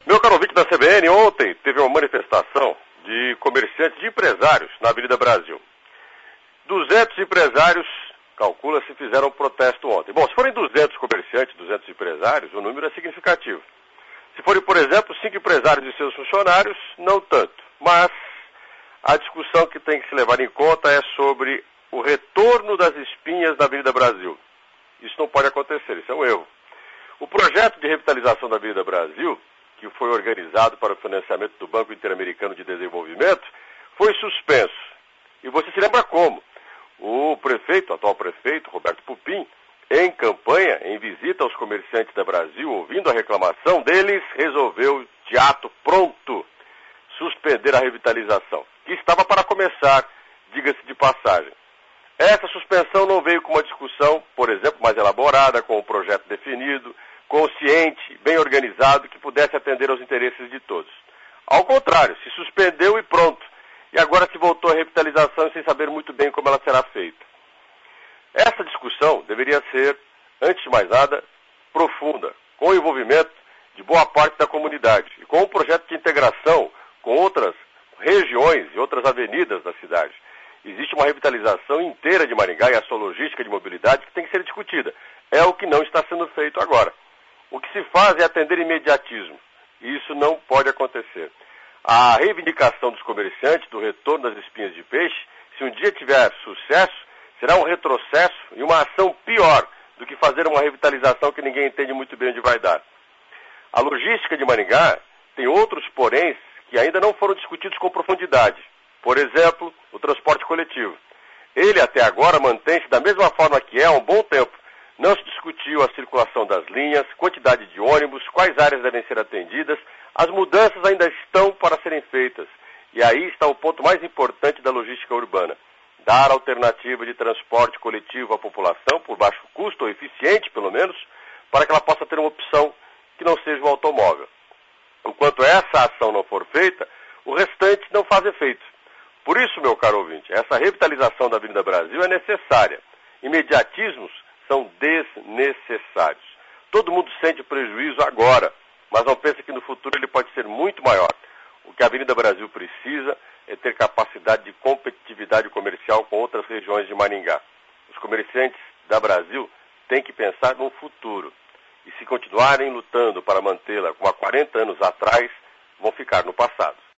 Meu caro ouvinte da CBN, ontem teve uma manifestação de comerciantes, de empresários na Avenida Brasil. 200 empresários, calcula-se, fizeram um protesto ontem. Bom, se forem 200 comerciantes, 200 empresários, o número é significativo. Se forem, por exemplo, 5 empresários e seus funcionários, não tanto. Mas a discussão que tem que se levar em conta é sobre o retorno das espinhas na Avenida Brasil. Isso não pode acontecer, isso é um erro. O projeto de revitalização da Avenida Brasil, que foi organizado para o financiamento do Banco Interamericano de Desenvolvimento, foi suspenso. E você se lembra como? O prefeito, atual prefeito, Roberto Pupim, em campanha, em visita aos comerciantes da Brasil, ouvindo a reclamação deles, resolveu, de ato pronto, suspender a revitalização, que estava para começar, diga-se de passagem. Essa suspensão não veio com uma discussão, por exemplo, mais elaborada, com um projeto definido, consciente, bem organizado, que pudesse atender aos interesses de todos. Ao contrário, se suspendeu e pronto. E agora se voltou à revitalização sem saber muito bem como ela será feita. Essa discussão deveria ser, antes de mais nada, profunda, com o envolvimento de boa parte da comunidade e com um projeto de integração com outras regiões e outras avenidas da cidade. Existe uma revitalização inteira de Maringá e a sua logística de mobilidade que tem que ser discutida. É o que não está sendo feito agora. O que se faz é atender imediatismo. E isso não pode acontecer. A reivindicação dos comerciantes do retorno das espinhas de peixe, se um dia tiver sucesso, será um retrocesso e uma ação pior do que fazer uma revitalização que ninguém entende muito bem onde vai dar. A logística de Maringá tem outros poréns que ainda não foram discutidos com profundidade. Por exemplo, o transporte coletivo. Ele até agora mantém-se da mesma forma que é há um bom tempo. Não se discutiu a circulação das linhas, quantidade de ônibus, quais áreas devem ser atendidas. As mudanças ainda estão para serem feitas. E aí está o ponto mais importante da logística urbana. Dar alternativa de transporte coletivo à população, por baixo custo, ou eficiente pelo menos, para que ela possa ter uma opção que não seja o automóvel. Enquanto essa ação não for feita, o restante não faz efeito. Por isso, meu caro ouvinte, essa revitalização da Avenida Brasil é necessária. Imediatismos são desnecessários. Todo mundo sente prejuízo agora, mas não pensa que no futuro ele pode ser muito maior. O que a Avenida Brasil precisa é ter capacidade de competitividade comercial com outras regiões de Maringá. Os comerciantes da Brasil têm que pensar no futuro. E se continuarem lutando para mantê-la como há 40 anos atrás, vão ficar no passado.